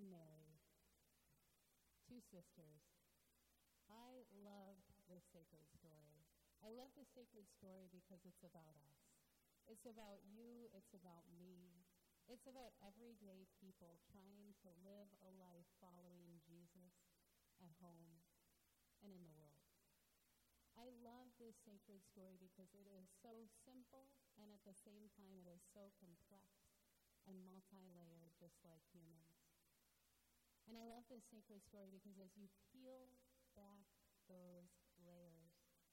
Mary, two sisters. I love this sacred story. I love this sacred story because it's about us. It's about you, it's about me. It's about everyday people trying to live a life following Jesus at home and in the world. I love this sacred story because it is so simple, and at the same time it is so complex and multi-layered, just like humans. And I love this sacred story because as you peel back those layers,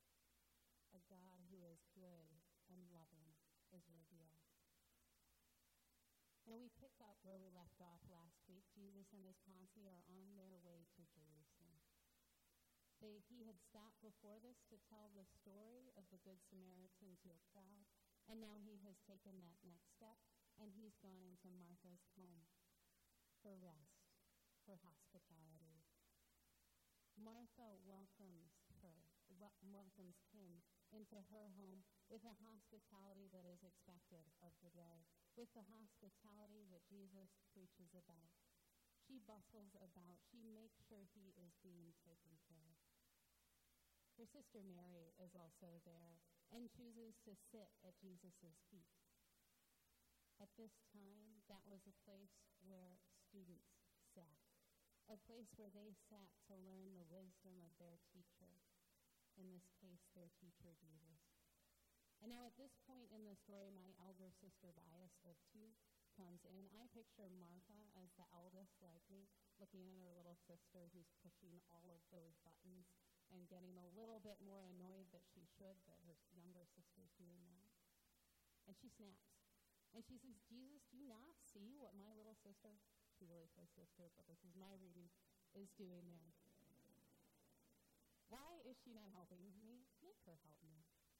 a God who is good and loving is revealed. Now we pick up where we left off last week. Jesus and his posse are on their way to Jerusalem. He had stopped before this to tell the story of the Good Samaritan to a crowd, and now he has taken that next step, and he's gone into Martha's home for rest, for hospitality. Martha welcomes him into her home with the hospitality that is expected of the day, with the hospitality that Jesus preaches about. She bustles about. She makes sure he is being taken care of. Her sister Mary is also there and chooses to sit at Jesus' feet. At this time, that was a place where students sat, a place where they sat to learn the wisdom of their teacher, in this case, their teacher, Jesus. And now at this point in the story, my elder sister bias of two comes in. I picture Martha as the eldest, like me, looking at her little sister who's pushing all of those buttons and getting a little bit more annoyed that she should, that her younger sister's doing that. And she snaps. And she says, Jesus, do you not see what my little sister, she really says sister, but this is my reading, is doing there? Why is she not helping me? Make her help me.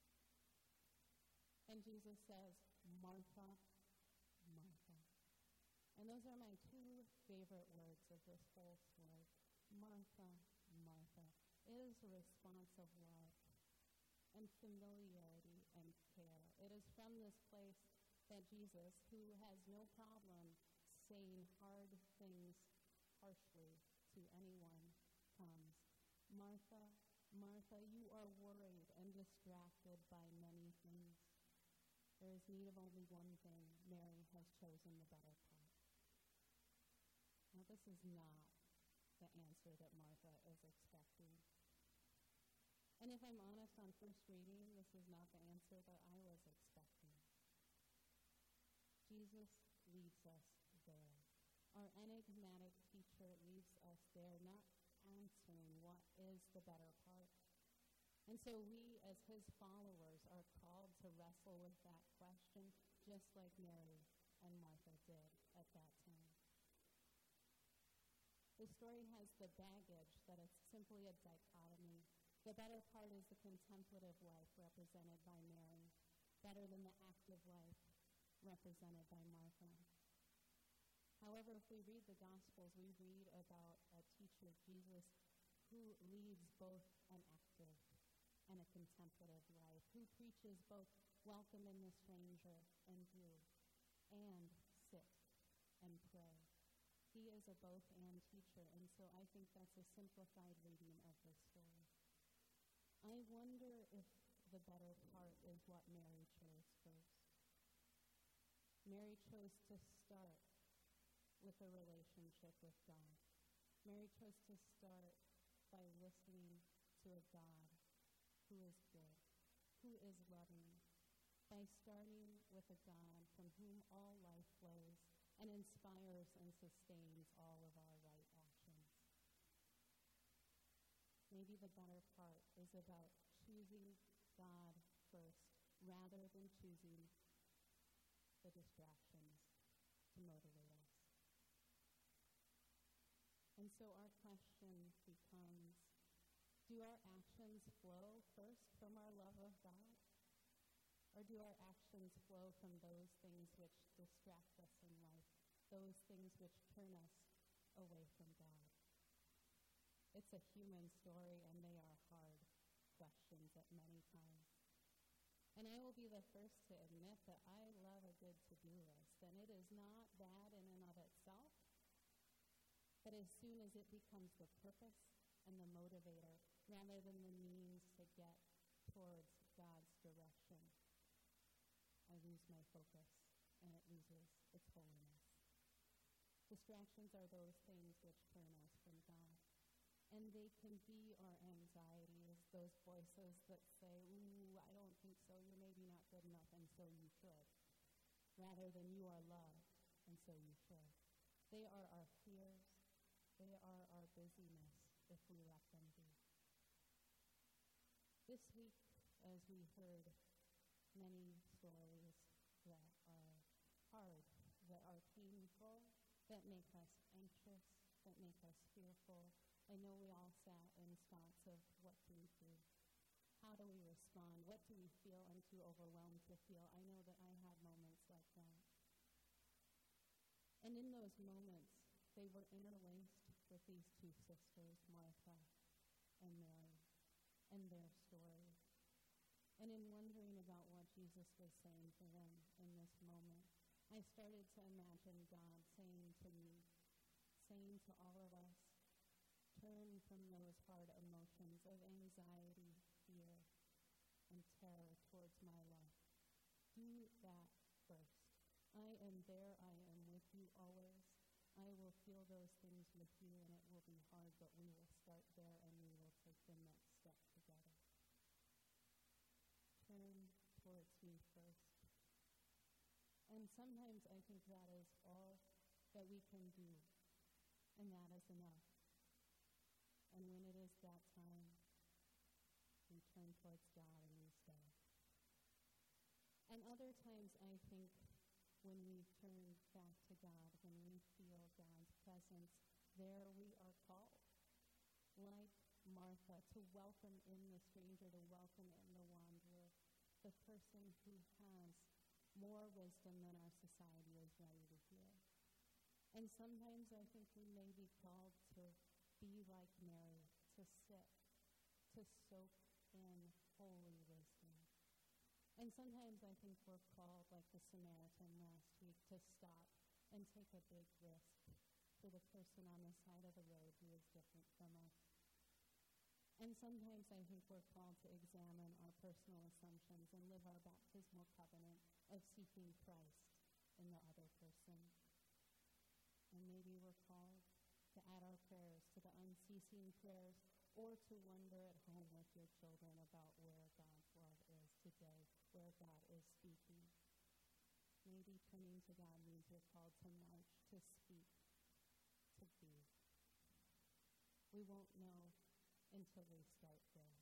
And Jesus says, Martha, Martha. And those are my two favorite words of this whole story. Martha, Martha. It is a response of love and familiarity and care. It is from this place that Jesus, who has no problem saying hard things harshly to anyone, comes. Martha, Martha, you are worried and distracted by many things. There is need of only one thing. Mary has chosen the better part. Now, this is not the answer that Martha is expecting. And if I'm honest, on first reading, this is not the answer that I was expecting. Jesus leads us there. Our enigmatic teacher leaves us there, not answering what is the better part. And so we, as his followers, are called to wrestle with that question, just like Mary and Martha did at that time. The story has the baggage that it's simply a dichotomy. The better part is the contemplative life represented by Mary, better than the active life represented by Martha. However, if we read the Gospels, we read about a teacher, Jesus, who leads both an active and a contemplative life, who preaches both welcome in the stranger and do, and sit and pray. He is a both-and teacher, and so I think that's a simplified reading of this story. I wonder if the better part is what Mary chose first. Mary chose to start with a relationship with God. Mary chose to start by listening to a God who is good, who is loving, by starting with a God from whom all life flows and inspires and sustains all of our right actions. Maybe the better part is about choosing God first rather than choosing the distractions to motivate us. And so our question becomes, do our actions flow first from our love of God? Or do our actions flow from those things which distract us in life, those things which turn us away from God? It's a human story, and they are hard questions at many times. And I will be the first to admit that I love a good to-do list, and it is not bad in and of itself, But as soon as it becomes the purpose and the motivator, rather than the means to get towards God's direction, I lose my focus and it loses its holiness. Distractions are those things which turn us from God. And they can be our anxieties, those voices that say, ooh, I don't think so, you're maybe not good enough, and so you should. Rather than you are loved, and so you should. They are our fears. They are our busyness, if we let them be. This week, as we heard many stories that are hard, that are painful, that make us anxious, that make us fearful, I know we all sat in spots of what do we do? How do we respond? What do we feel? I'm too overwhelmed to feel. I know that I had moments like that. And in those moments, they were interlaced with these two sisters, Martha and Mary, and their story. And in wondering about what Jesus was saying to them in this moment, I started to imagine God saying to me, saying to all of us, turn from those hard emotions of anxiety, fear, and terror towards my love. Do that first. I am there. I am with you always. I will feel those things with you, and it will be hard, but we will start there, and we will take the next step together. Turn towards me first. And sometimes I think that is all that we can do, and that is enough. And when it is that time, we turn towards God and we stay. And other times I think when we turn back to God, when we feel God's presence, there we are called, like Martha, to welcome in the stranger, to welcome in the wanderer, the person who has more wisdom than our society is ready to hear. And sometimes I think we may be called to be like Mary, to sit, to soak in holy wisdom. And sometimes I think we're called, like the Samaritan last week, to stop and take a big risk for the person on the side of the road who is different from us. And sometimes I think we're called to examine our personal assumptions and live our baptismal covenant of seeking Christ in the other person. And maybe we're called to add our prayers to the unceasing prayers, or to wonder at home with your children about where God's love is today, where God is speaking. Maybe turning to God means you're called to march, to speak, to be. We won't know until we start there.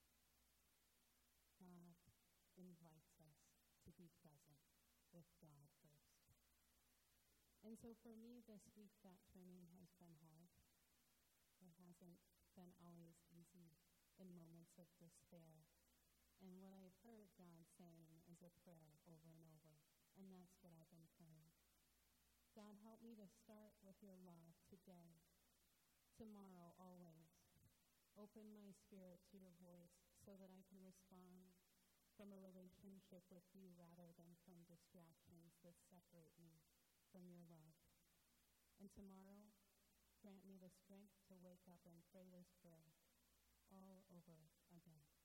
God invites us to be present with God first. And so for me this week, that turning has been hard. It hasn't been always easy in moments of despair. And what I've heard God saying is a prayer over and over. And that's what I've been praying. God, help me to start with your love today, tomorrow, always. Open my spirit to your voice so that I can respond from a relationship with you rather than from distractions that separate me from your love. And tomorrow, grant me the strength to wake up and pray this prayer all over again.